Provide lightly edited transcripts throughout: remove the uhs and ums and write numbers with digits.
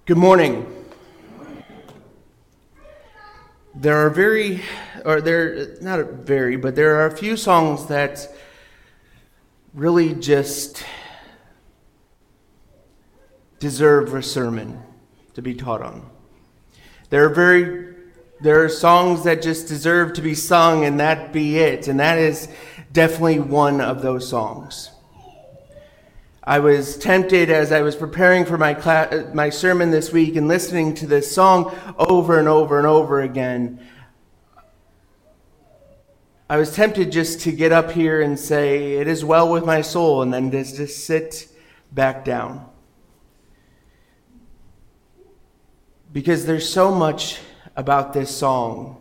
Good morning. There are a few songs that really just deserve a sermon to be taught on. There are songs that just deserve to be sung and that be it, and that is definitely one of those songs. I was tempted as I was preparing for my sermon this week and listening to this song over and over and over again. I was tempted just to get up here and say, "It is well with my soul," and then just sit back down. Because there's so much about this song.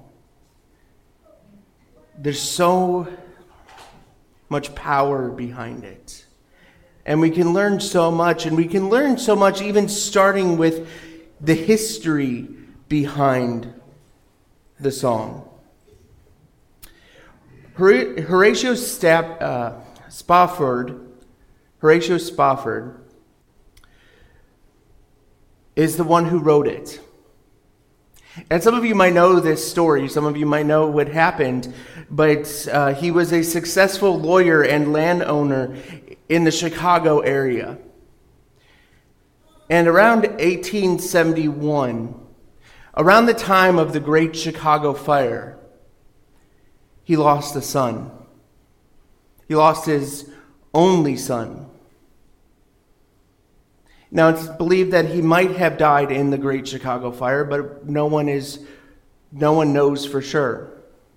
There's so much power behind it. And we can learn so much, even starting with the history behind the song. Horatio Spafford is the one who wrote it. And some of you might know this story. Some of you might know what happened. But he was a successful lawyer and landowner in the Chicago area. And around 1871, around the time of the Great Chicago Fire, he lost a son. He lost his only son. Now, it's believed that he might have died in the Great Chicago Fire, but no one knows for sure.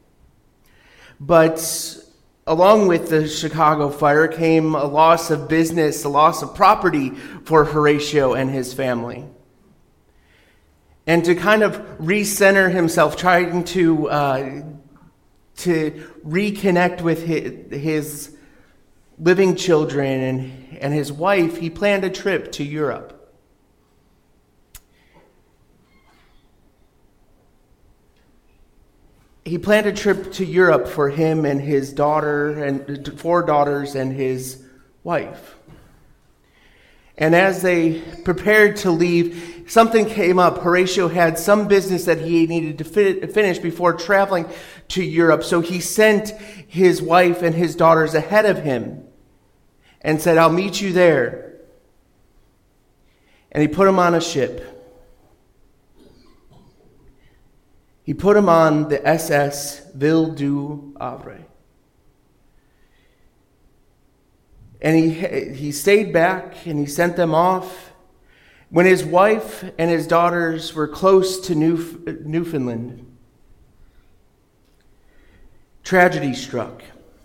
But along with the Chicago Fire came a loss of business, a loss of property for Horatio and his family. And to kind of recenter himself, trying to reconnect with his living children and his wife, he planned a trip to Europe. He planned a trip to Europe for him and his daughter and 4 daughters and his wife. And as they prepared to leave, something came up. Horatio had some business that he needed to finish before traveling to Europe. So he sent his wife and his daughters ahead of him and said, "I'll meet you there." And he put them on a ship. He put them on the SS Ville du Havre. And he stayed back and he sent them off. When his wife and his daughters were close to Newfoundland, tragedy struck.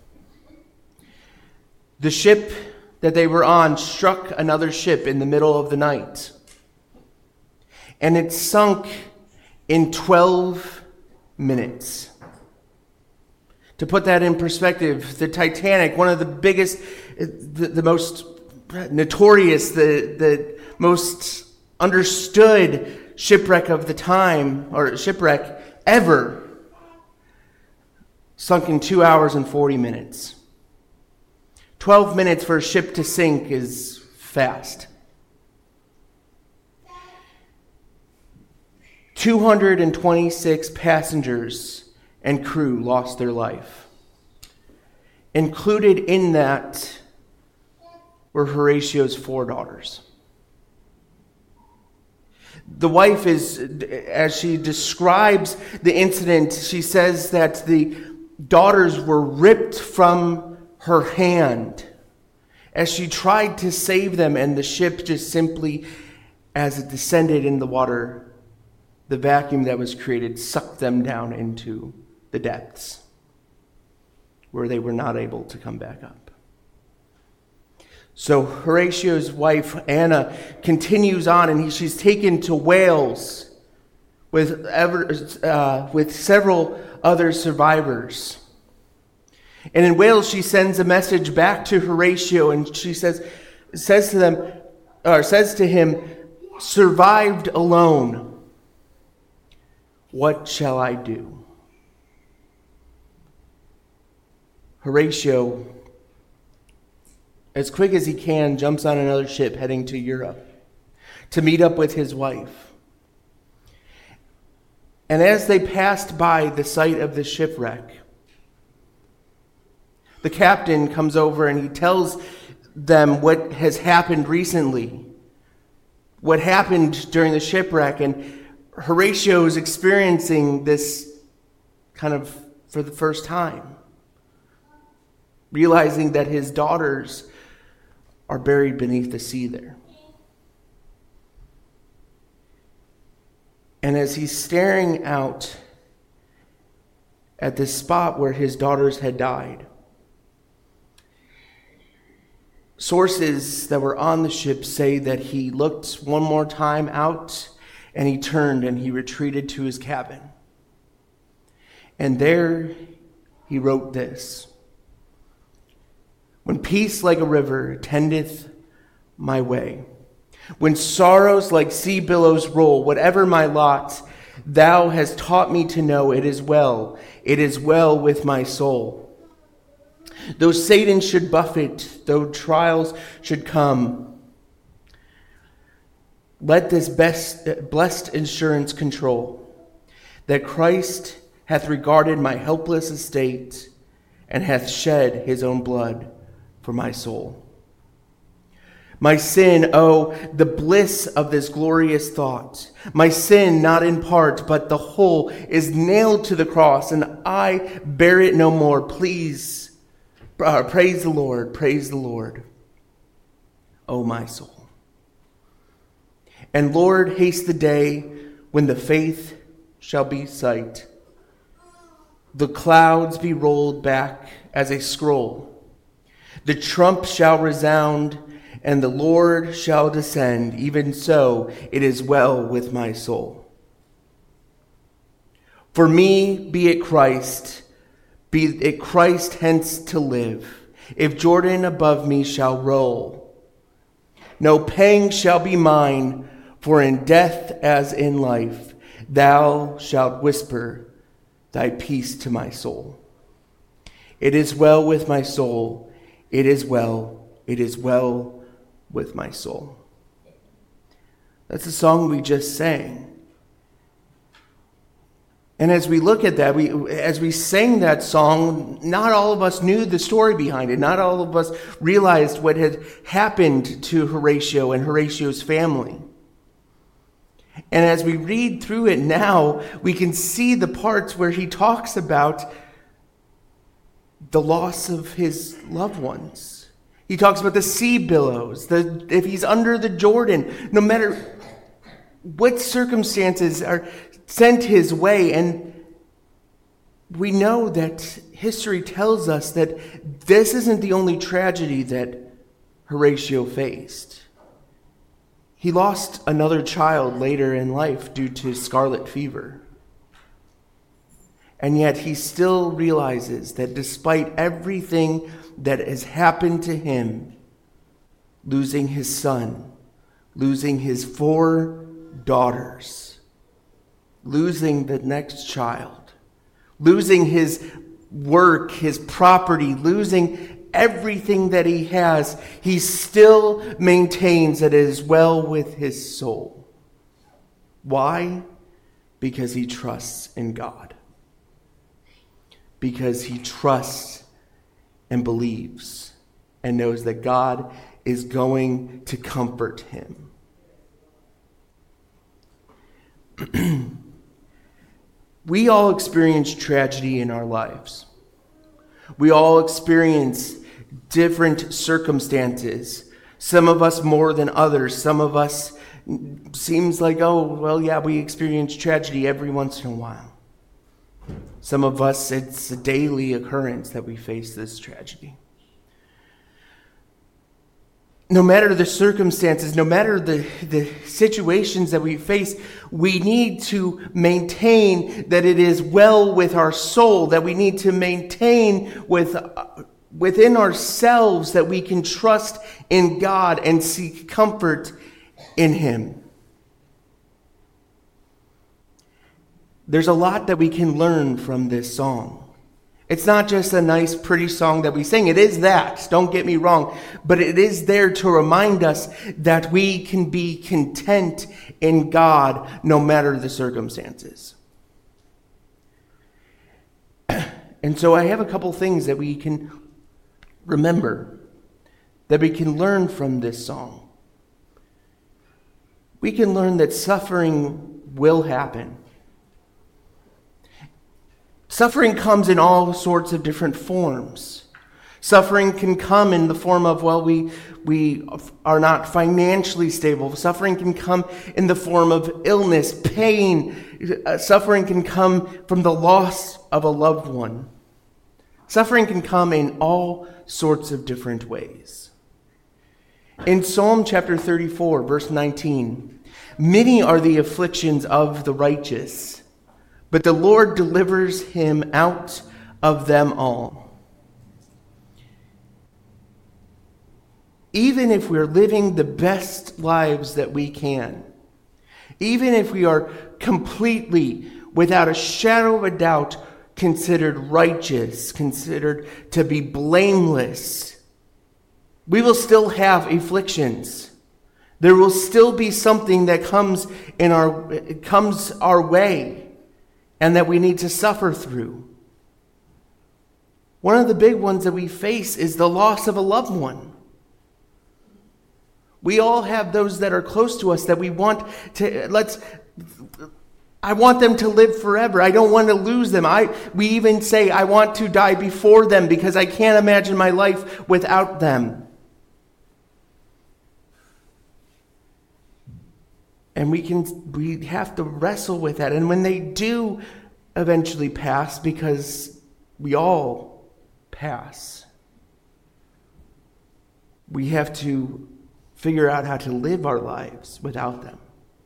The ship that they were on struck another ship in the middle of the night. And it sunk in 12 minutes. To put that in perspective, the Titanic, one of the biggest, the most notorious, the most understood shipwreck of the time, or shipwreck ever, sunk in 2 hours and 40 minutes. 12 minutes for a ship to sink is fast. 226 passengers and crew lost their life. Included in that were Horatio's 4 daughters. The wife as she describes the incident, she says that the daughters were ripped from her hand as she tried to save them, and the ship just simply, as it descended in the water, the vacuum that was created sucked them down into the depths where they were not able to come back up. So Horatio's wife, Anna, continues on, and she's taken to Wales with several other survivors. And in Wales, she sends a message back to Horatio, and she says to him, "Survived alone. What shall I do?" Horatio, as quick as he can, jumps on another ship heading to Europe to meet up with his wife. And as they passed by the site of the shipwreck, the captain comes over and he tells them what has happened recently, what happened during the shipwreck. And Horatio is experiencing this kind of for the first time, realizing that his daughters are buried beneath the sea there. And as he's staring out at this spot where his daughters had died, sources that were on the ship say that he looked one more time out and he turned and he retreated to his cabin. And there he wrote this: "When peace like a river tendeth my way, when sorrows like sea billows roll, whatever my lot, thou hast taught me to know it is well with my soul. Though Satan should buffet, though trials should come, let this blessed assurance control, that Christ hath regarded my helpless estate, and hath shed his own blood for my soul. My sin, oh, the bliss of this glorious thought. My sin, not in part, but the whole, is nailed to the cross, and I bear it no more. Praise the Lord, oh my soul. And Lord, haste the day when the faith shall be sight, the clouds be rolled back as a scroll, the trump shall resound, and the Lord shall descend. Even so, it is well with my soul. For me, be it Christ hence to live. If Jordan above me shall roll, no pang shall be mine, for in death as in life, thou shalt whisper thy peace to my soul. It is well with my soul. It is well with my soul." That's the song we just sang. And as we look at that, as we sang that song, not all of us knew the story behind it. Not all of us realized what had happened to Horatio and Horatio's family. And as we read through it now, we can see the parts where he talks about the loss of his loved ones. He talks about the sea billows, if he's under the Jordan, no matter what circumstances are sent his way. And we know that history tells us that this isn't the only tragedy that Horatio faced. He lost another child later in life due to scarlet fever. And yet he still realizes that despite everything that has happened to him, losing his son, losing his 4 daughters, losing the next child, losing his work, his property, losing everything that he has, he still maintains that it is well with his soul. Why? Because he trusts in God. Because he trusts and believes and knows that God is going to comfort him. We all experience tragedy in our lives. We all experience different circumstances. Some of us more than others. Some of us seems like, we experience tragedy every once in a while. Some of us, it's a daily occurrence that we face this tragedy. No matter the circumstances, no matter the situations that we face, we need to maintain that it is well with our soul, that we need to maintain within ourselves that we can trust in God and seek comfort in Him. There's a lot that we can learn from this song. It's not just a nice, pretty song that we sing. It is that, don't get me wrong. But it is there to remind us that we can be content in God no matter the circumstances. And so I have a couple things that we can remember, that we can learn from this song. We can learn that suffering will happen. Suffering comes in all sorts of different forms. Suffering can come in the form of, we are not financially stable. Suffering can come in the form of illness, pain. Suffering can come from the loss of a loved one. Suffering can come in all sorts of different ways. In Psalm chapter 34, verse 19, many are the afflictions of the righteous, but the Lord delivers him out of them all. Even if we're living the best lives that we can, even if we are completely, without a shadow of a doubt, considered righteous, considered to be blameless, we will still have afflictions. There will still be something that comes our way and that we need to suffer through. One of the big ones that we face is the loss of a loved one. We all have those that are close to us that we want to, I want them to live forever. I don't want to lose them. We even say, I want to die before them because I can't imagine my life without them. And we have to wrestle with that. And when they do eventually pass, because we all pass, we have to figure out how to live our lives without them.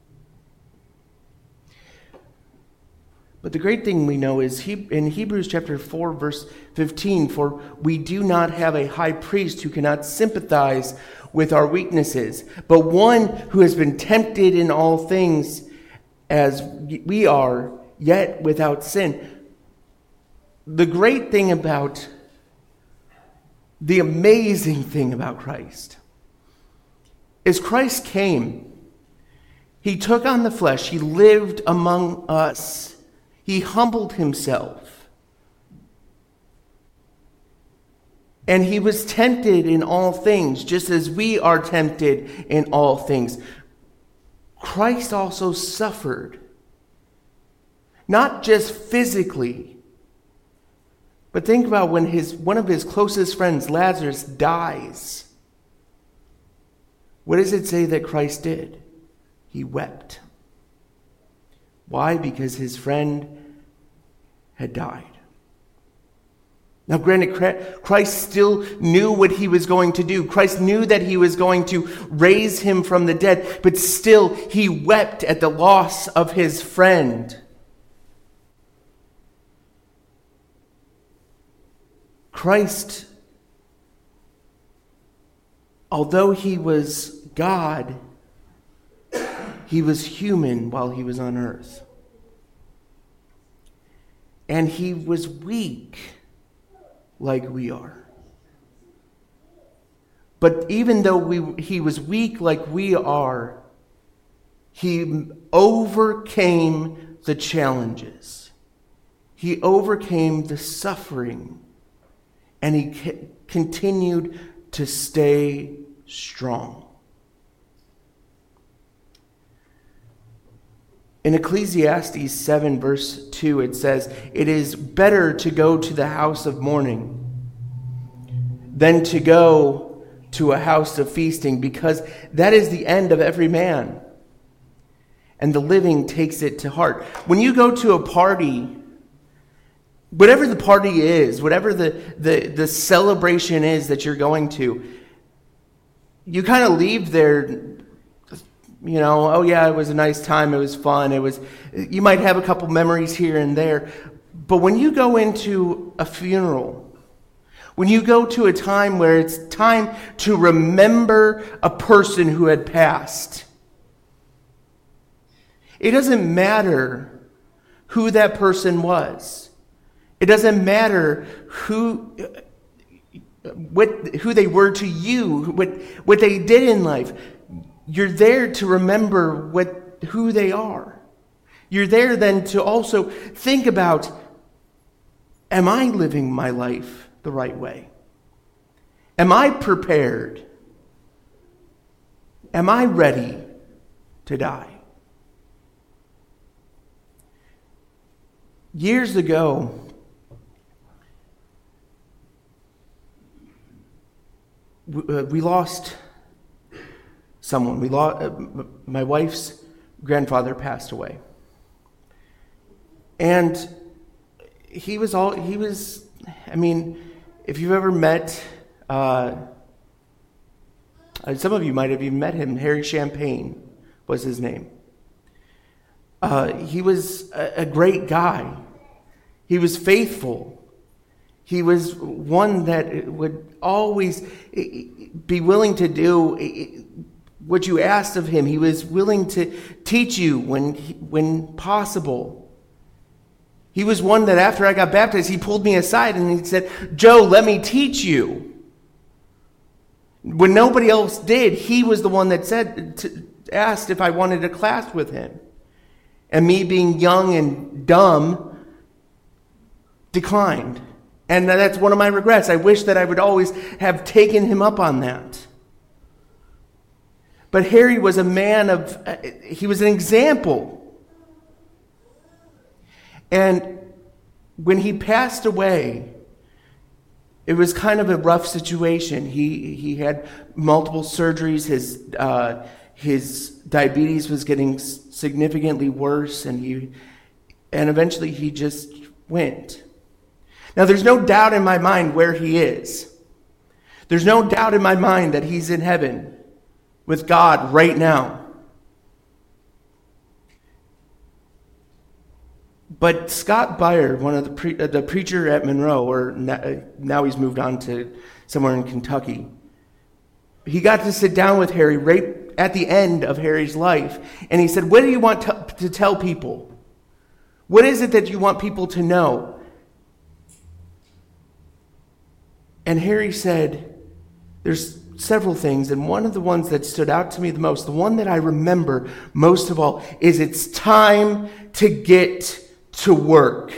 But the great thing we know is in Hebrews chapter 4, verse 15, for we do not have a high priest who cannot sympathize with our weaknesses, but one who has been tempted in all things as we are, yet without sin. The great thing about, the amazing thing about Christ is Christ came. He took on the flesh. He lived among us. He humbled himself. And he was tempted in all things, just as we are tempted in all things. Christ also suffered, not just physically, but think about when one of his closest friends, Lazarus, dies. What does it say that Christ did? He wept. Why? Because his friend had died. Now, granted, Christ still knew what he was going to do. Christ knew that he was going to raise him from the dead, but still he wept at the loss of his friend. Christ, although he was God, he was human while he was on earth. And he was weak like we are. But even though he was weak like we are, he overcame the challenges. He overcame the suffering. And he continued to stay strong. In Ecclesiastes 7, verse 2, it says, "It is better to go to the house of mourning than to go to a house of feasting, because that is the end of every man, and the living takes it to heart." When you go to a party, whatever the party is, whatever the celebration is that you're going to, you kind of leave there, oh yeah, it was a nice time, it was fun, you might have a couple memories here and there. But when you go into a funeral, when you go to a time where it's time to remember a person who had passed, it doesn't matter who that person was. It doesn't matter who they were to you, what they did in life. You're there to remember who they are. You're there then to also think about, am I living my life the right way? Am I prepared? Am I ready to die? Years ago, we lost someone. My wife's grandfather passed away. And if you've ever met, some of you might have even met him, Harry Champagne was his name. He was a great guy. He was faithful. He was one that would always be willing to do what you asked of him. He was willing to teach you when possible. He was one that after I got baptized, he pulled me aside and he said, "Joe, let me teach you." When nobody else did, he was the one that asked if I wanted a class with him. And me being young and dumb, declined. And that's one of my regrets. I wish that I would always have taken him up on that. But Harry was a man he was an example. And when he passed away, it was kind of a rough situation. He had multiple surgeries. His diabetes was getting significantly worse, and eventually he just went. Now, there's no doubt in my mind where he is. There's no doubt in my mind that he's in heaven with God right now. But Scott Beyer, one of the preacher at Monroe, or now he's moved on to somewhere in Kentucky, he got to sit down with Harry right at the end of Harry's life, and he said, "What do you want to tell people? What is it that you want people to know?" And Harry said, "There's several things, and one of the ones that stood out to me the most, the one that I remember most of all, is it's time to get to work."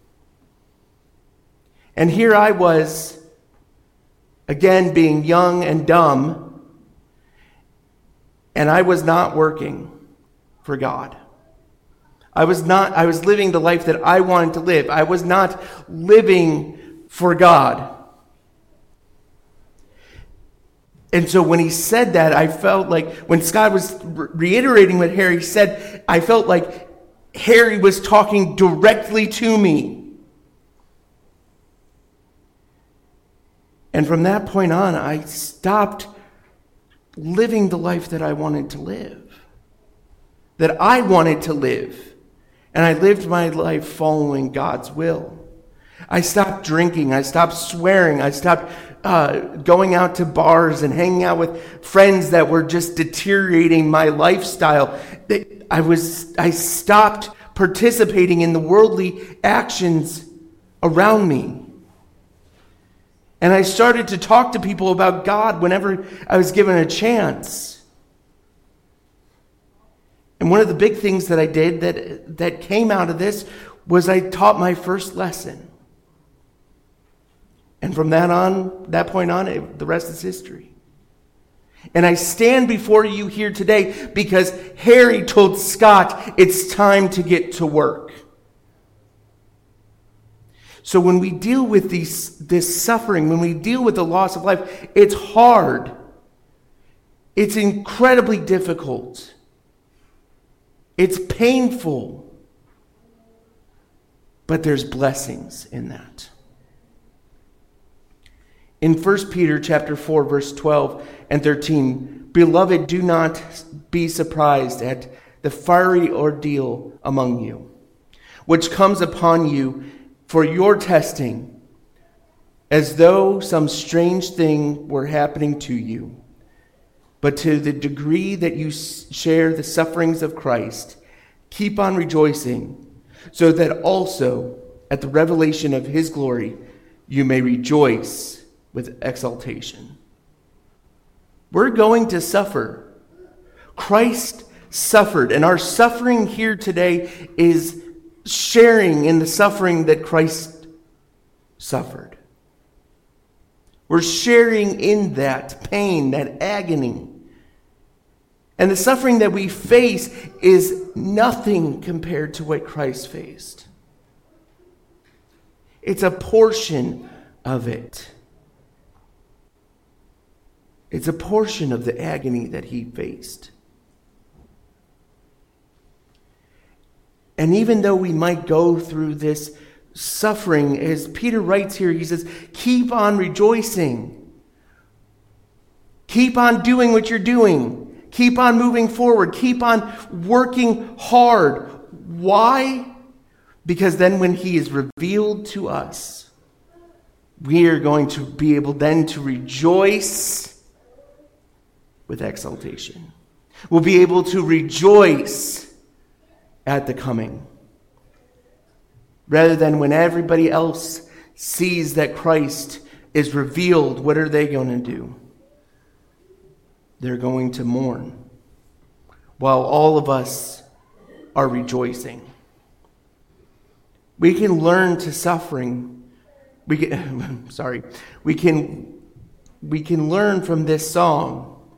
And here I was, again being young and dumb, and I was not working for God. I was living the life that I wanted to live. I was not living for God. And so when he said that, I felt like, when Scott was reiterating what Harry said, I felt like Harry was talking directly to me. And from that point on, I stopped living the life that I wanted to live. That I wanted to live. And I lived my life following God's will. I stopped drinking. I stopped swearing. I stopped going out to bars and hanging out with friends that were just deteriorating my lifestyle. I stopped participating in the worldly actions around me. And I started to talk to people about God whenever I was given a chance. And one of the big things that I did that came out of this was I taught my first lesson. And from that point on, the rest is history. And I stand before you here today because Harry told Scott it's time to get to work. So when we deal with this suffering, when we deal with the loss of life, it's hard. It's incredibly difficult. It's painful. But there's blessings in that. In 1 Peter chapter 4, verse 12 and 13, "Beloved, do not be surprised at the fiery ordeal among you, which comes upon you for your testing, as though some strange thing were happening to you. But to the degree that you share the sufferings of Christ, keep on rejoicing, so that also at the revelation of his glory, you may rejoice with exultation. We're going to suffer. Christ suffered, and our suffering here today is sharing in the suffering that Christ suffered. We're sharing in that pain, that agony. And the suffering that we face is nothing compared to what Christ faced. It's a portion of it. It's a portion of the agony that he faced. And even though we might go through this suffering, as Peter writes here, he says, keep on rejoicing. Keep on doing what you're doing. Keep on moving forward. Keep on working hard. Why? Because then when he is revealed to us, we are going to be able then to rejoice with exultation. We'll be able to rejoice at the coming. Rather than when everybody else sees that Christ is revealed, what are they going to do? They're going to mourn while all of us are rejoicing. We can learn to suffering. We can learn from this song.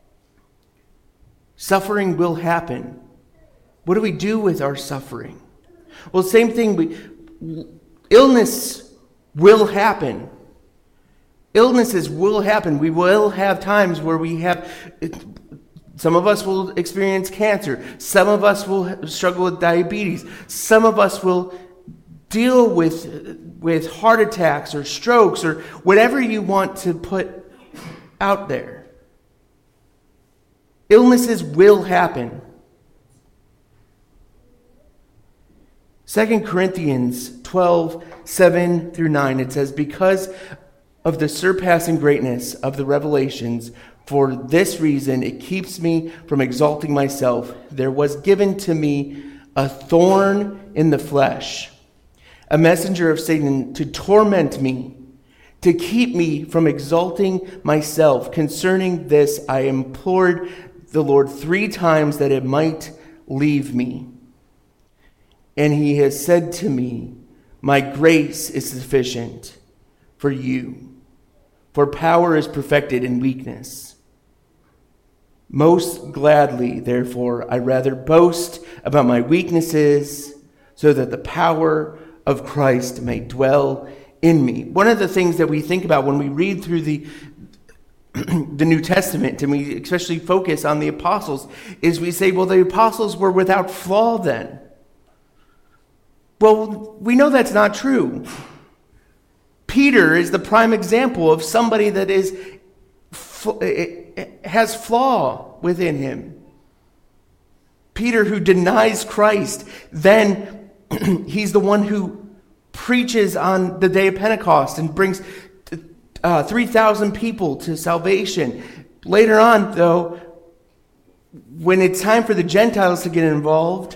Suffering will happen. What do we do with our suffering? Well, same thing. Illness will happen. Illnesses will happen. We will have times where some of us will experience cancer. Some of us will struggle with diabetes. Some of us will deal with heart attacks or strokes or whatever you want to put out there. Illnesses will happen. 2 Corinthians 12, 7 through 9, it says, because of the surpassing greatness of the revelations, for this reason it keeps me from exalting myself. There was given to me a thorn in the flesh, a messenger of Satan to torment me, to keep me from exalting myself. Concerning this I implored the Lord 3 times that it might leave me. And he has said to me, my grace is sufficient for you, for power is perfected in weakness. Most gladly, therefore, I rather boast about my weaknesses, so that the power of Christ may dwell in me. One of the things that we think about when we read through the New Testament, and we especially focus on the apostles, is we say, well, the apostles were without flaw then. Well, we know that's not true. Peter is the prime example of somebody that has flaw within him. Peter, who denies Christ, then he's the one who preaches on the day of Pentecost and brings 3,000 people to salvation. Later on, though, when it's time for the Gentiles to get involved,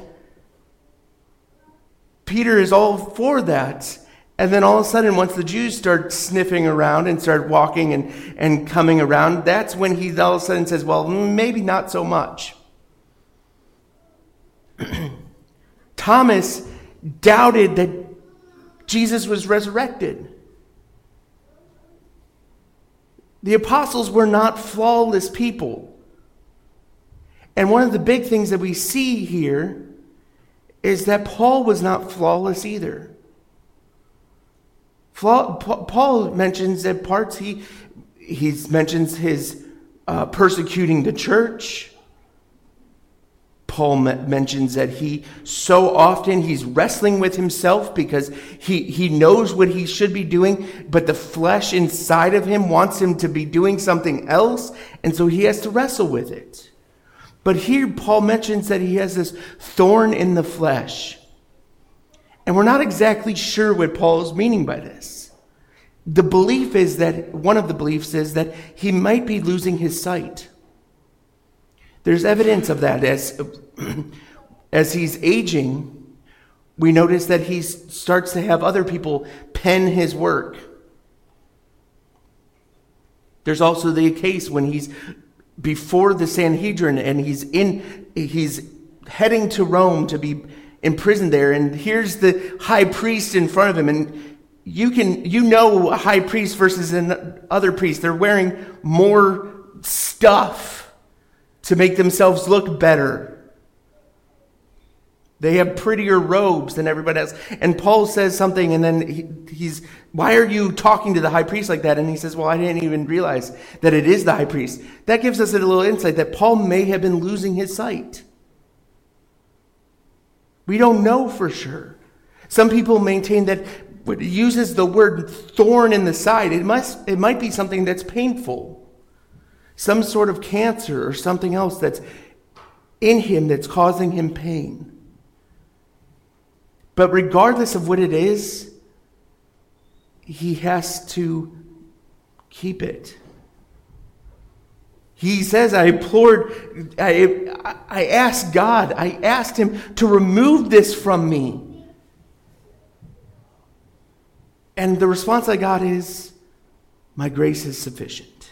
Peter is all for that. And then all of a sudden, once the Jews start sniffing around and start walking and coming around, that's when he all of a sudden says, well, maybe not so much. Thomas doubted that Jesus was resurrected. The apostles were not flawless people. And one of the big things that we see here is that Paul was not flawless either. Paul mentions that parts, he mentions his persecuting the church. Paul mentions that he so often he's wrestling with himself because he knows what he should be doing, but the flesh inside of him wants him to be doing something else, and so he has to wrestle with it. But here Paul mentions that he has this thorn in the flesh. And we're not exactly sure what Paul is meaning by this. The belief is that, one of the beliefs is that he might be losing his sight. There's evidence of that as he's aging. We notice that he starts to have other people pen his work. There's also the case when he's before the Sanhedrin and he's heading to Rome to be imprisoned there, and here's the high priest in front of him, and a high priest versus another priest. They're wearing more stuff to make themselves look better. They have prettier robes than everybody else. And Paul says something, and then why are you talking to the high priest like that? And he says, well, I didn't even realize that it is the high priest. That gives us a little insight that Paul may have been losing his sight. We don't know for sure. Some people maintain that when it uses the word thorn in the side, it might be something that's painful. Some sort of cancer or something else that's in him that's causing him pain. But regardless of what it is, he has to keep it. He says, I asked God, I asked him to remove this from me. And the response I got is, my grace is sufficient.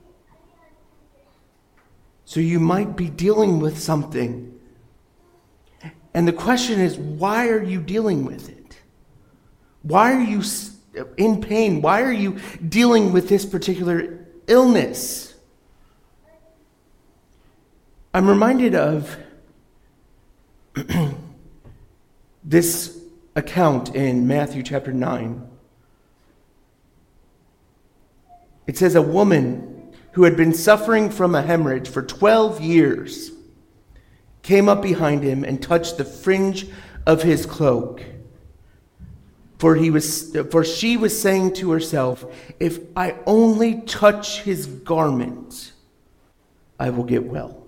So you might be dealing with something. And the question is, why are you dealing with it? Why are you in pain? Why are you dealing with this particular illness? I'm reminded of this account in Matthew chapter 9. It says a woman who had been suffering from a hemorrhage for 12 years came up behind him and touched the fringe of his cloak. For she was saying to herself, if I only touch his garment, I will get well.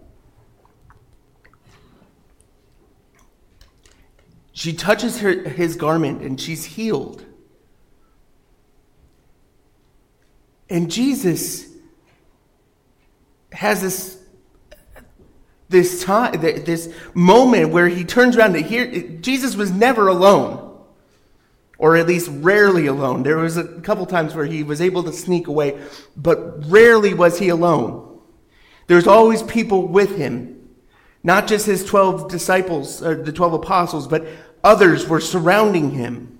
She touches his garment and she's healed. And Jesus has this moment where he turns around to hear. Jesus was never alone, or at least rarely alone. There was a couple times where he was able to sneak away, but rarely was he alone. There's always people with him, not just his 12 disciples, or the 12 apostles, but others were surrounding him.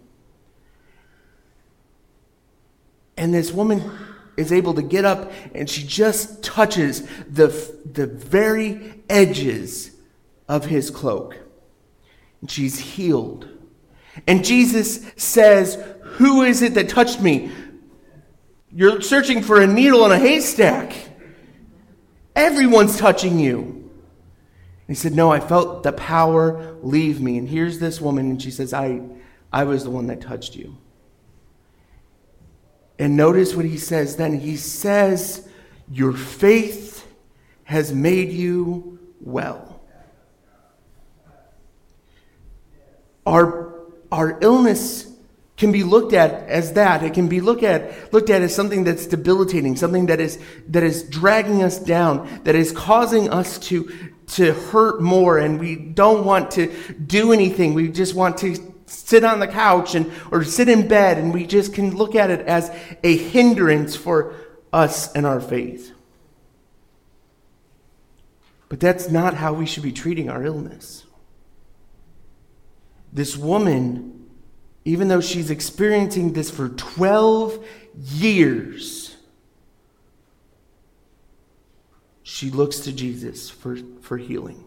And this woman is able to get up and she just touches the very edges of his cloak. And she's healed. And Jesus says, who is it that touched me? You're searching for a needle in a haystack. Everyone's touching you. And he said, no, I felt the power leave me. And here's this woman, and she says, I was the one that touched you. And notice what he says then. He says, your faith has made you well. Our illness can be looked at as that. It can be looked at as something that's debilitating, something that is dragging us down, that is causing us to hurt more, and we don't want to do anything. We just want to sit on the couch or sit in bed, and we just can look at it as a hindrance for us and our faith. But that's not how we should be treating our illness. This woman, even though she's experiencing this for 12 years, she looks to Jesus for healing.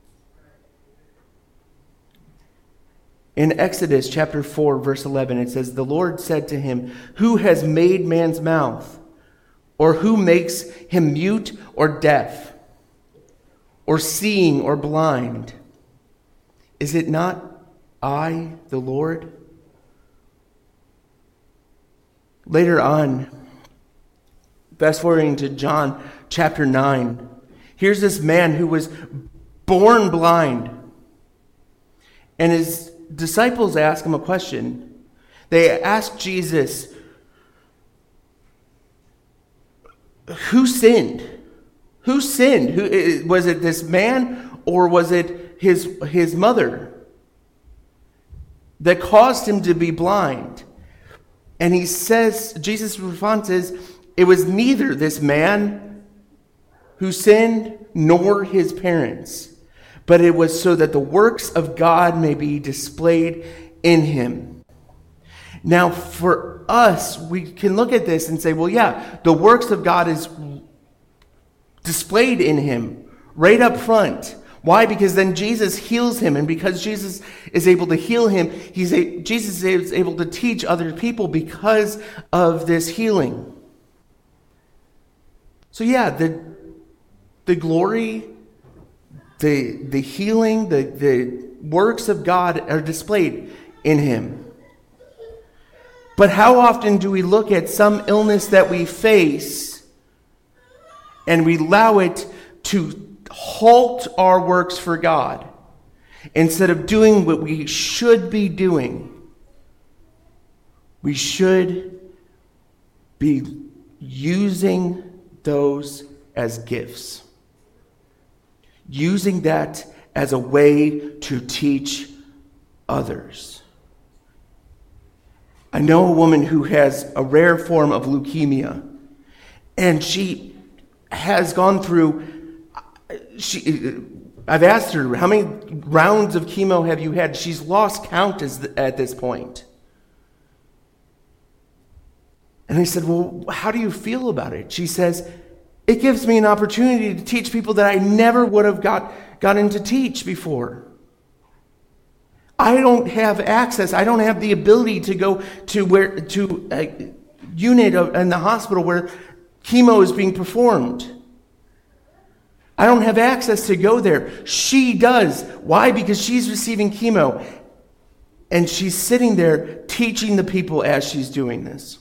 In Exodus chapter 4, verse 11, it says, the Lord said to him, who has made man's mouth? Or who makes him mute or deaf? Or seeing or blind? Is it not I, the Lord? Later on, fast forwarding to John chapter 9, here's this man who was born blind. And his disciples ask him a question. They ask Jesus, who sinned? Who sinned? Was it this man or was it his mother? that caused him to be blind. And he says, Jesus' response is, it was neither this man who sinned nor his parents, but it was so that the works of God may be displayed in him. Now, for us, we can look at this and say, well, yeah, the works of God is displayed in him right up front. Why? Because then Jesus heals him, and because Jesus is able to heal him, Jesus is able to teach other people because of this healing. So yeah, the glory, the healing, the works of God are displayed in him. But how often do we look at some illness that we face and we allow it to halt our works for God instead of doing what we should be doing? We should be using those as gifts, using that as a way to teach others. I know a woman who has a rare form of leukemia, and she has gone through, I've asked her, how many rounds of chemo have you had? She's lost count at this point. And I said, well, how do you feel about it? She says, it gives me an opportunity to teach people that I never would have gotten to teach before. I don't have access. I don't have the ability to go to a unit in the hospital where chemo is being performed. I don't have access to go there. She does. Why? Because she's receiving chemo. And she's sitting there teaching the people as she's doing this.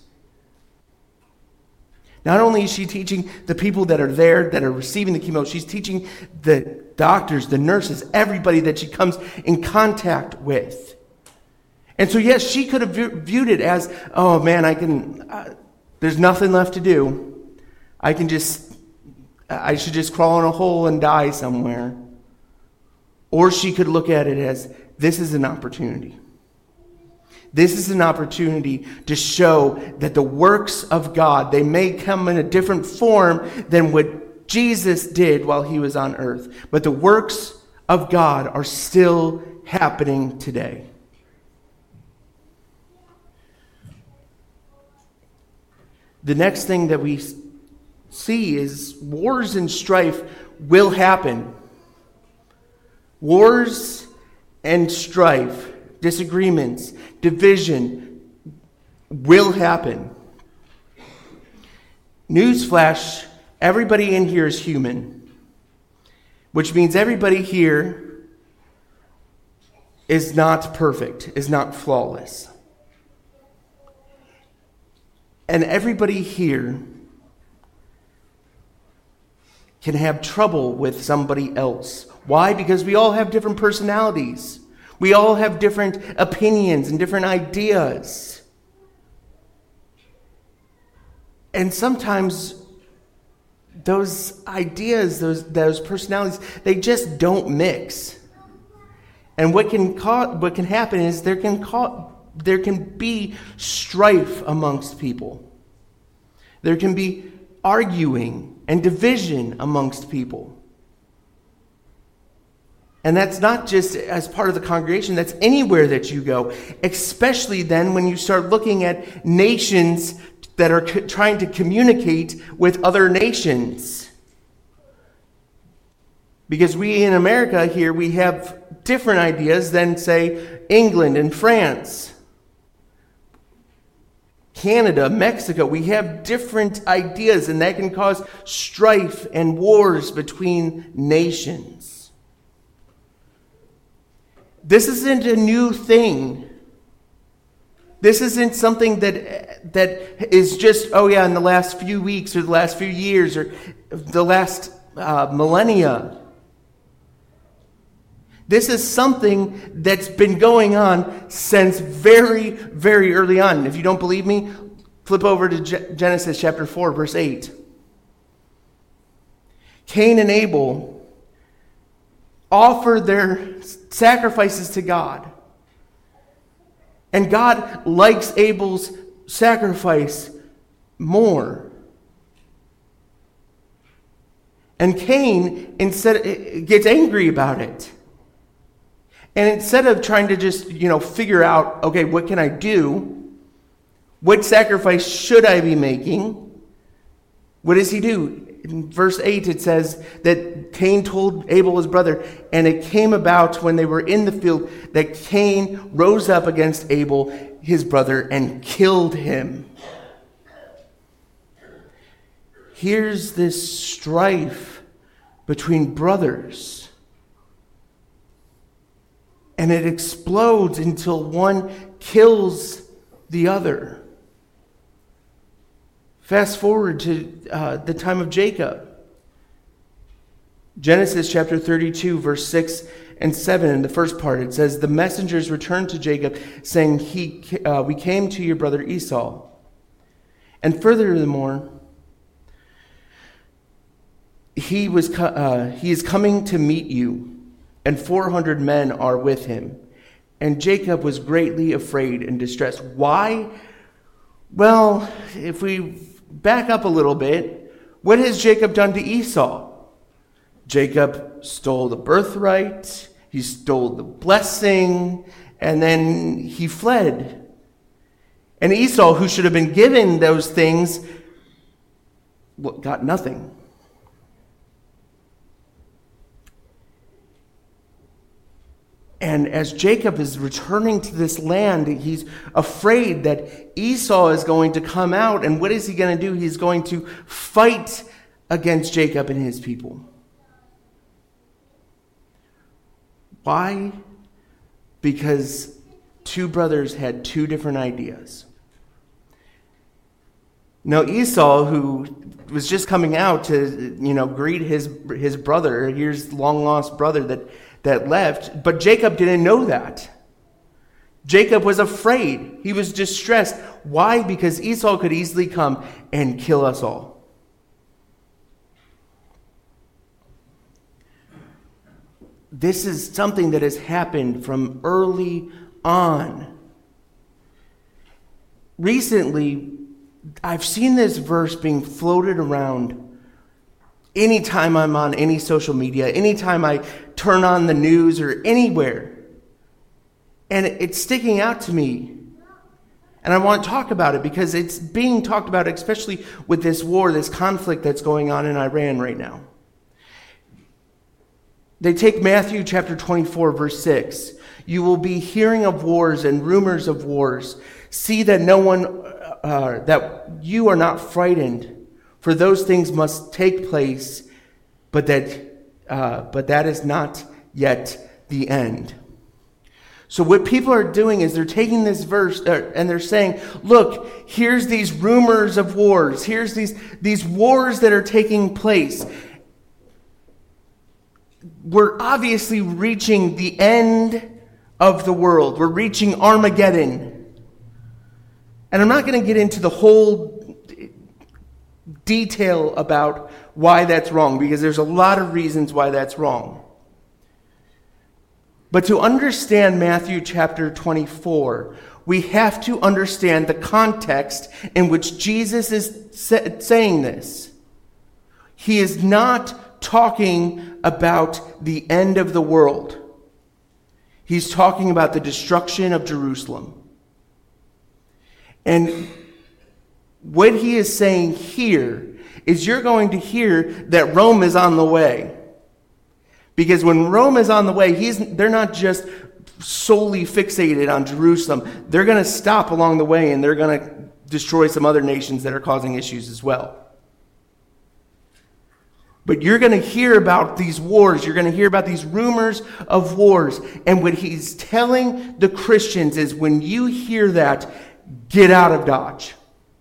Not only is she teaching the people that are there, that are receiving the chemo, she's teaching the doctors, the nurses, everybody that she comes in contact with. And so, yes, she could have viewed it as, oh man, there's nothing left to do. I should just crawl in a hole and die somewhere. Or she could look at it as, this is an opportunity. This is an opportunity to show that the works of God, they may come in a different form than what Jesus did while he was on earth. But the works of God are still happening today. The next thing that we see is wars and strife will happen. Wars and strife, disagreements, division will happen. Newsflash, everybody in here is human, which means everybody here is not perfect, is not flawless. And everybody here can have trouble with somebody else. Why? Because we all have different personalities. We all have different opinions and different ideas. And sometimes those ideas, those personalities, they just don't mix. And what can happen is there can be strife amongst people. There can be arguing and division amongst people. And that's not just as part of the congregation, that's anywhere that you go, especially then when you start looking at nations that are trying to communicate with other nations. Because we in America here, we have different ideas than, say, England and France, Canada, Mexico. We have different ideas, and that can cause strife and wars between nations. This isn't a new thing. This isn't something that is just, oh yeah, in the last few weeks or the last few years or the last millennia. This is something that's been going on since very, very early on. If you don't believe me, flip over to Genesis chapter 4, verse 8. Cain and Abel offered their sacrifices to God. And God likes Abel's sacrifice more. And Cain instead gets angry about it. And instead of trying to just, figure out, okay, what can I do? What sacrifice should I be making? What does he do? In verse 8 it says that Cain told Abel his brother, and it came about when they were in the field that Cain rose up against Abel his brother and killed him. Here's this strife between brothers. And it explodes until one kills the other. Fast forward to the time of Jacob. Genesis chapter 32, verse 6 and 7, in the first part, it says, the messengers returned to Jacob, saying, we came to your brother Esau. And furthermore, he is coming to meet you, and 400 men are with him. And Jacob was greatly afraid and distressed. Why? Well, if we back up a little bit, what has Jacob done to Esau? Jacob stole the birthright, he stole the blessing, and then he fled. And Esau, who should have been given those things, got nothing. And as Jacob is returning to this land, he's afraid that Esau is going to come out. And what is he going to do? He's going to fight against Jacob and his people. Why? Because two brothers had two different ideas. Now Esau, who was just coming out to, greet his brother, here's long-lost brother that left, but Jacob didn't know that. Jacob was afraid. He was distressed. Why? Because Esau could easily come and kill us all. This is something that has happened from early on. Recently, I've seen this verse being floated around anytime I'm on any social media, anytime I turn on the news or anywhere. And it's sticking out to me. And I want to talk about it because it's being talked about, especially with this war, this conflict that's going on in Iran right now. They take Matthew chapter 24, verse 6. You will be hearing of wars and rumors of wars. See that that you are not frightened. For those things must take place, but that is not yet the end. So what people are doing is they're taking this verse and they're saying, look, here's these rumors of wars. Here's these wars that are taking place. We're obviously reaching the end of the world. We're reaching Armageddon. And I'm not going to get into the whole detail about why that's wrong, because there's a lot of reasons why that's wrong. But to understand Matthew chapter 24, we have to understand the context in which Jesus is saying this. He is not talking about the end of the world. He's talking about the destruction of Jerusalem. And what he is saying here is you're going to hear that Rome is on the way. Because when Rome is on the way, they're not just solely fixated on Jerusalem. They're going to stop along the way and they're going to destroy some other nations that are causing issues as well. But you're going to hear about these wars. You're going to hear about these rumors of wars. And what he's telling the Christians is when you hear that, get out of Dodge.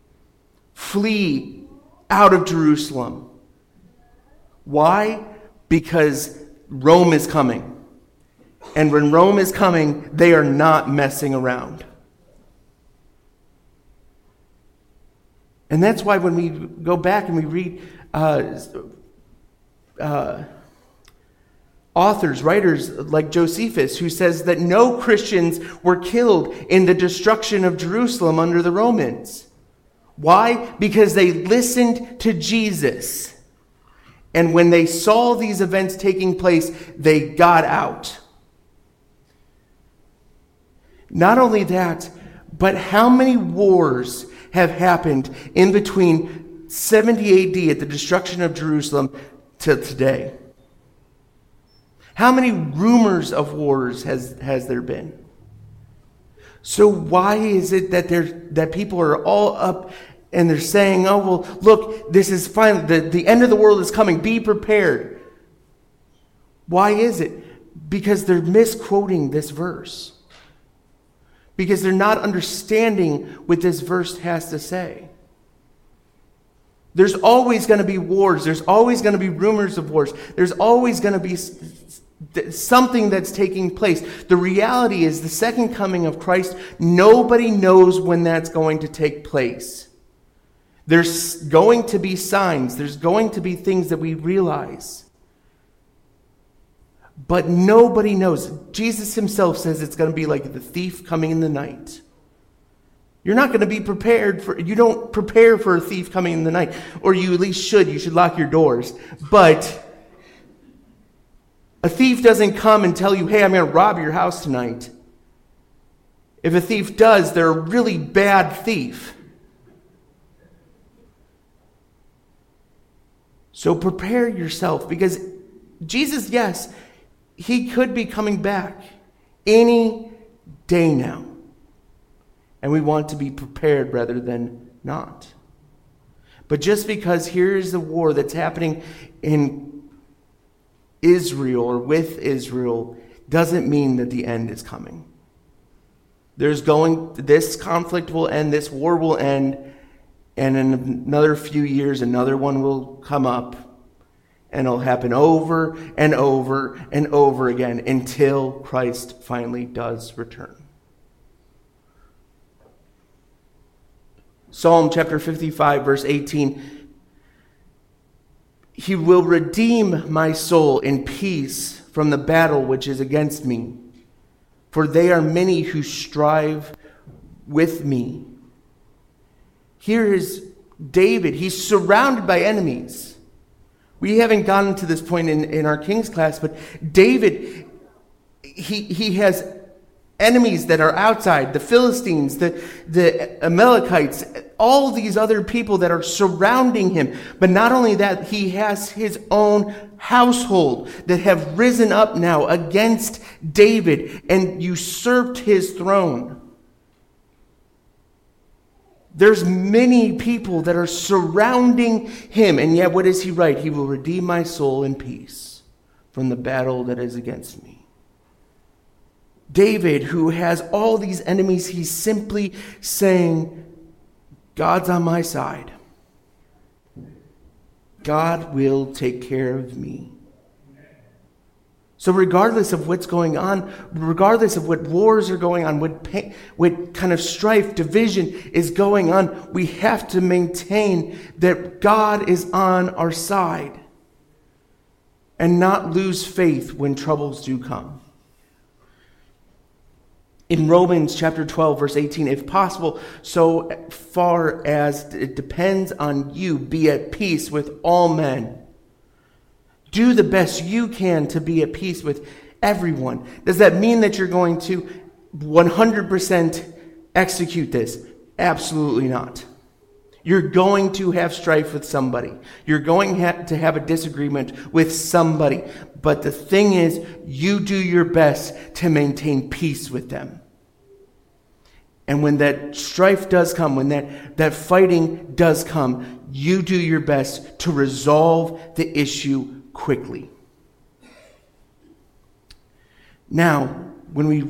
Flee out of Jerusalem. Why? Because Rome is coming. And when Rome is coming, they are not messing around. And that's why when we go back and we read authors, writers like Josephus, who says that no Christians were killed in the destruction of Jerusalem under the Romans. Why? Because they listened to Jesus. And when they saw these events taking place, they got out. Not only that, but how many wars have happened in between 70 AD at the destruction of Jerusalem to today? How many rumors of wars has there been? So why is it that people are all up and they're saying, oh, well, look, this is fine. The end of the world is coming. Be prepared. Why is it? Because they're misquoting this verse. Because they're not understanding what this verse has to say. There's always going to be wars. There's always going to be rumors of wars. There's always going to be something that's taking place. The reality is the second coming of Christ, nobody knows when that's going to take place. There's going to be signs. There's going to be things that we realize. But nobody knows. Jesus himself says it's going to be like the thief coming in the night. You're not going to be prepared for, you don't prepare for a thief coming in the night. Or you at least should. You should lock your doors. But a thief doesn't come and tell you, hey, I'm going to rob your house tonight. If a thief does, they're a really bad thief. So prepare yourself, because Jesus, yes, he could be coming back any day now. And we want to be prepared rather than not. But just because here is the war that's happening in Israel or with Israel doesn't mean that the end is coming. This conflict will end, this war will end, and in another few years, another one will come up, and it'll happen over and over and over again until Christ finally does return. Psalm chapter 55, verse 18. He will redeem my soul in peace from the battle which is against me. For they are many who strive with me. Here is David. He's surrounded by enemies. We haven't gotten to this point in our King's class, but David, he has enemies that are outside, the Philistines, the Amalekites, all these other people that are surrounding him. But not only that, he has his own household that have risen up now against David and usurped his throne. There's many people that are surrounding him, and yet what does he write? He will redeem my soul in peace from the battle that is against me. David, who has all these enemies, he's simply saying, God's on my side. God will take care of me. So regardless of what's going on, regardless of what wars are going on, what kind of strife, division is going on, we have to maintain that God is on our side and not lose faith when troubles do come. In Romans chapter 12, verse 18, if possible, so far as it depends on you, be at peace with all men. Do the best you can to be at peace with everyone. Does that mean that you're going to 100% execute this? Absolutely not. You're going to have strife with somebody. You're going to have a disagreement with somebody. But the thing is, you do your best to maintain peace with them. And when that strife does come, when that fighting does come, you do your best to resolve the issue quickly. Now, when we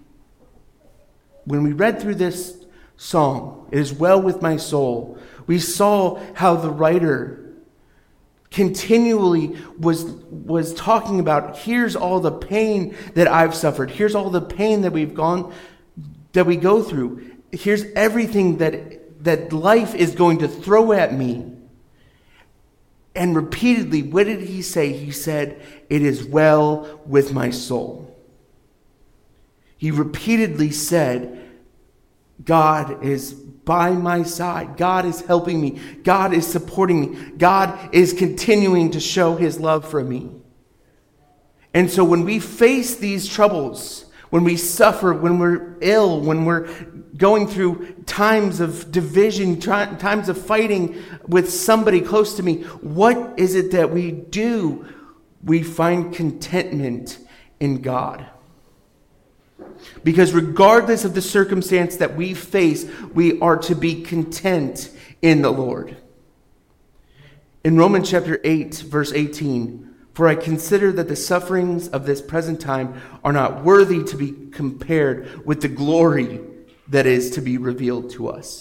read through this song, "It is well with my soul," we saw how the writer continually was talking about, here's all the pain that I've suffered. Here's all the pain that we go through. Here's everything that life is going to throw at me. And repeatedly, what did he say? He said, "It is well with my soul." He repeatedly said, God is by my side. God is helping me. God is supporting me. God is continuing to show his love for me. And so when we face these troubles, when we suffer, when we're ill, when we're going through times of division, times of fighting with somebody close to me, what is it that we do? We find contentment in God. Because regardless of the circumstance that we face, we are to be content in the Lord. In Romans chapter 8, verse 18, "For I consider that the sufferings of this present time are not worthy to be compared with the glory that is to be revealed to us."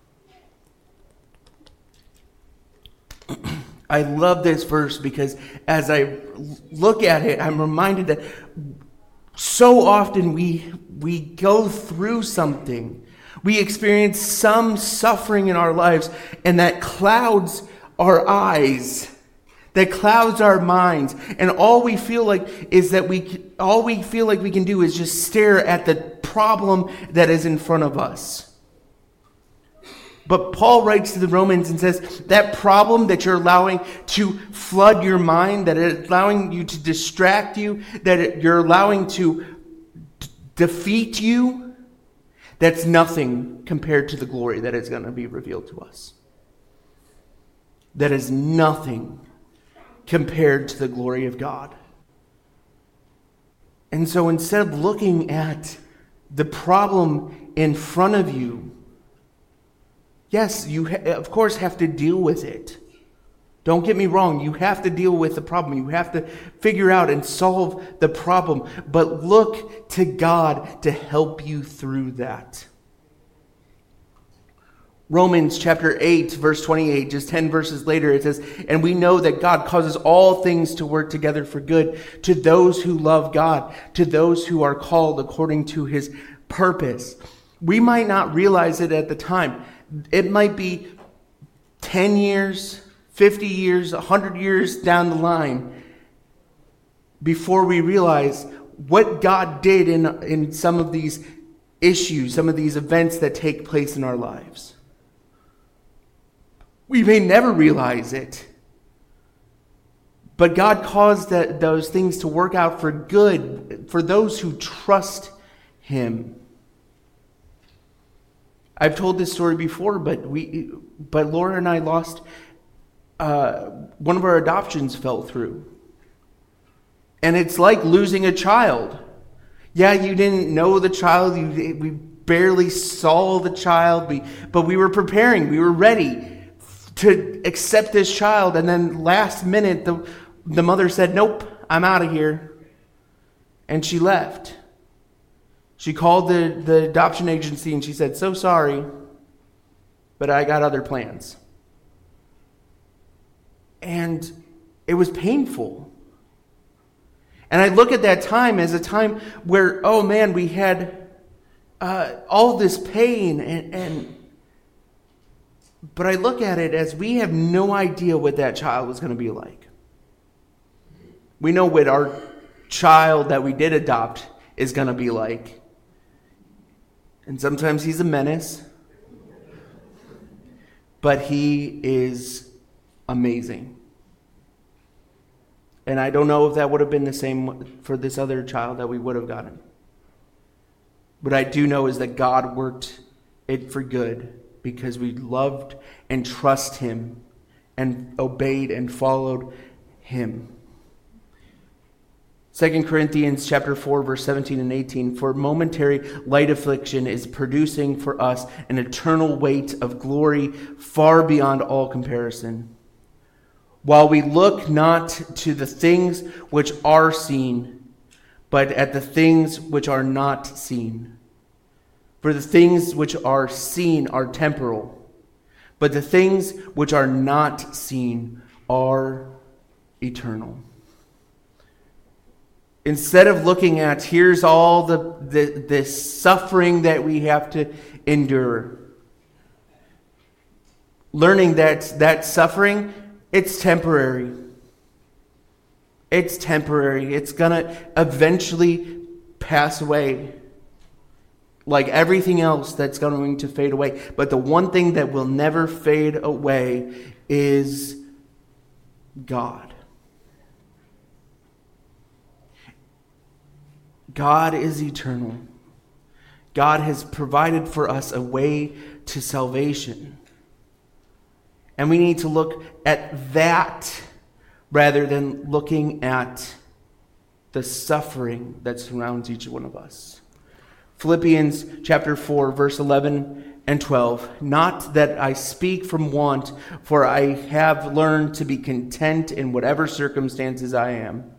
I love this verse because as I look at it, I'm reminded that so often we go through something. We experience some suffering in our lives, and that clouds our eyes. That clouds our minds. And all we feel like we can do is just stare at the problem that is in front of us. But Paul writes to the Romans and says, that problem that you're allowing to flood your mind, that it's allowing you to distract you, that you're allowing to defeat you, that's nothing compared to the glory that is going to be revealed to us. That is nothing compared to the glory of God. And so instead of looking at the problem in front of you, yes, you of course have to deal with it. Don't get me wrong. You have to deal with the problem. You have to figure out and solve the problem. But look to God to help you through that. Romans chapter 8, verse 28, just 10 verses later, it says, "And we know that God causes all things to work together for good to those who love God, to those who are called according to his purpose." We might not realize it at the time. It might be 10 years, 50 years, 100 years down the line before we realize what God did in some of these issues, some of these events that take place in our lives. We may never realize it, but God caused those things to work out for good for those who trust him. I've told this story before, but Laura and I lost one of our adoptions fell through. And it's like losing a child. Yeah, you didn't know the child. We barely saw the child, but we were preparing. We were ready to accept this child. And then last minute, the mother said, "Nope, I'm out of here." And she left. She called the adoption agency and she said, "So sorry, but I got other plans." And it was painful. And I look at that time as a time where, oh man, we had all this pain. But I look at it as we have no idea what that child was going to be like. We know what our child that we did adopt is going to be like. And sometimes he's a menace. But he is amazing. And I don't know if that would have been the same for this other child that we would have gotten. But I do know is that God worked it for good because we loved and trust him and obeyed and followed him. 2 Corinthians chapter 4, verse 17 and 18, "For momentary light affliction is producing for us an eternal weight of glory far beyond all comparison. While we look not to the things which are seen, but at the things which are not seen. For the things which are seen are temporal, but the things which are not seen are eternal." Instead of looking at, here's all the suffering that we have to endure, learning that suffering It's temporary. It's temporary. It's going to eventually pass away. Like everything else that's going to fade away. But the one thing that will never fade away is God. God is eternal. God has provided for us a way to salvation. And we need to look at that rather than looking at the suffering that surrounds each one of us. Philippians chapter 4, verse 11 and 12. Not that I speak from want, for I have learned to be content in whatever circumstances I am.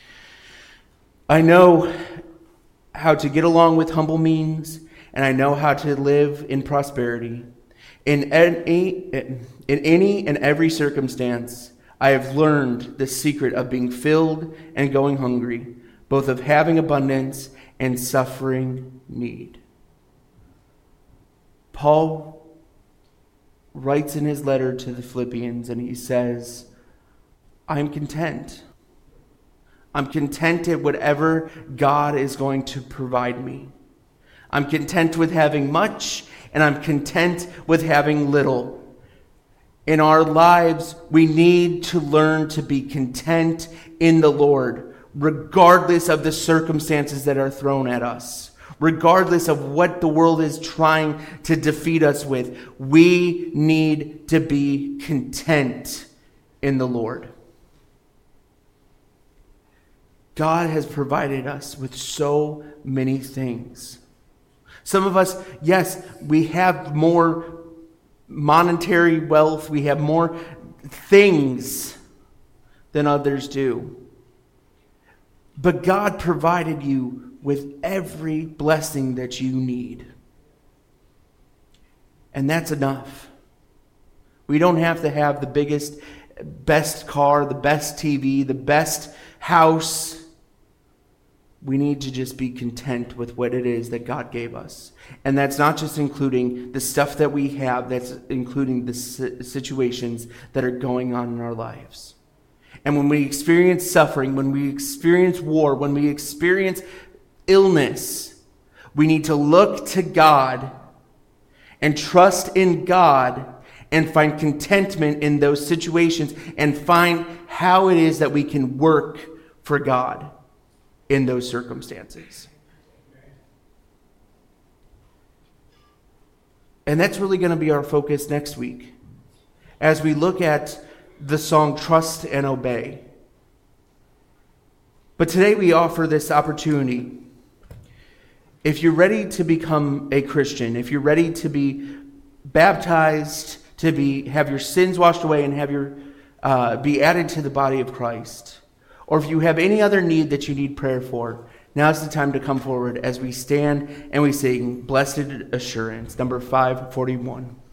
I know how to get along with humble means, and I know how to live in prosperity. In any and every circumstance, I have learned the secret of being filled and going hungry, both of having abundance and suffering need. Paul writes in his letter to the Philippians, and he says, I'm content. I'm content at whatever God is going to provide me. I'm content with having much, and I'm content with having little. In our lives, we need to learn to be content in the Lord, regardless of the circumstances that are thrown at us, regardless of what the world is trying to defeat us with. We need to be content in the Lord. God has provided us with so many things. Some of us, yes, we have more monetary wealth, we have more things than others do. But God provided you with every blessing that you need. And that's enough. We don't have to have the biggest, best car, the best TV, the best house. We need to just be content with what it is that God gave us. And that's not just including the stuff that we have, that's including the situations that are going on in our lives. And when we experience suffering, when we experience war, when we experience illness, we need to look to God and trust in God and find contentment in those situations and find how it is that we can work for God in those circumstances. And that's really going to be our focus next week as we look at the song Trust and Obey. But today we offer this opportunity. If you're ready to become a Christian, if you're ready to be baptized, to have your sins washed away and be added to the body of Christ, or if you have any other need that you need prayer for, now's the time to come forward as we stand and we sing Blessed Assurance, number 541.